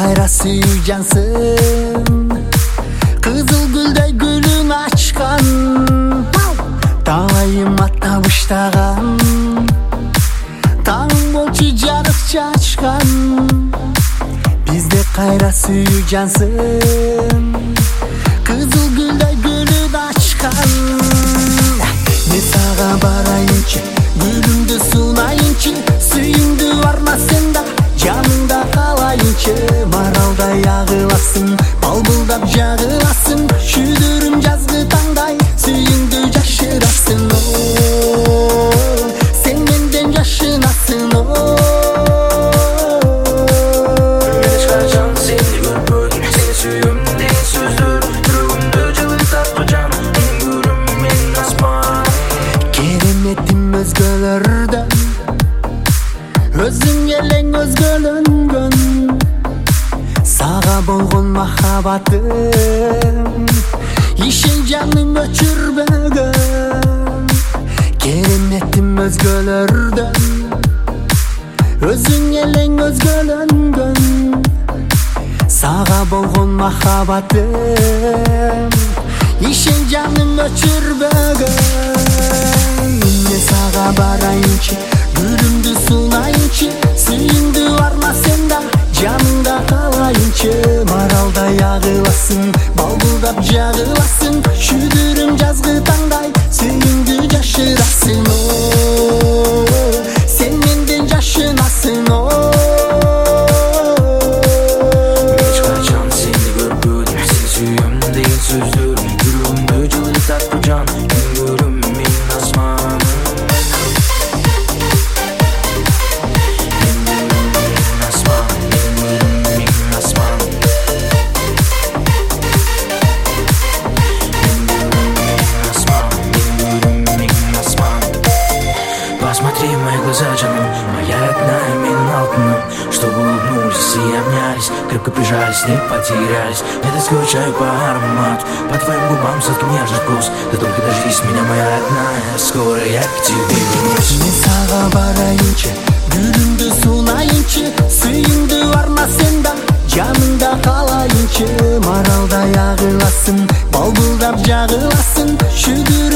кайра сүйүү жансың, кызыл гүлдөй гүлүн ачкан, талайым аттап ыштаган, таң болчу жарык чачкан. Бизде кайра сүйүү жансың, кызыл гүлдөй гүлүн ачкан. Мен сага барайынчы, гүлүмдү сунайынчы, сүйүүңдү бармасың да жаныңда калайынчы. Маралдай агыласың, балбылдап жагыласың, шүдүрүм жазгы таңдай сүйүүңдү жашырасың. Сен менден жашынасың. Özgölörden, özün eleng özgölөнгөн, сага болгон махабатым ишен жаным өчүрбөгөн. Кереметтим өзгөлөрдөн, өзүң элең өзгөлөнгөн, сага болгон махабатым ишен жаным өчүрбөгөн. Мен сага барайынчы, гүлүмдү сунайынчы, сүйүүңдү бармасың да жаныңда калайынчы. Маралдай агыласың, балбылдап жагыласың, шүдүрүм жазгы таңдай сүйүүңдү жашырасың. Сен менден жашынасың. Мен эч качан сени көрбөдүм, сени сүйөм деген сөздөр жүрөгүмдү жылытат бу жан. Күнгөрүм мен асман, посмотри в мои глаза, жаным, моя родная, мен алтыным, чтобы улыбнулись и обнялись, крепко прижались, не потерялись. Я так скучаю по аромату, по твоим губам сладкий нежный вкус. Ты только дождись меня, моя родная, скоро я к тебе вернусь. Мен сага барайынчы, гүлүмдү сунайынчы, сүйүүңдү бармасың да жаныңда калайынчы. Маралдай агыласың, балбылдап жагыласың, шүдүрүм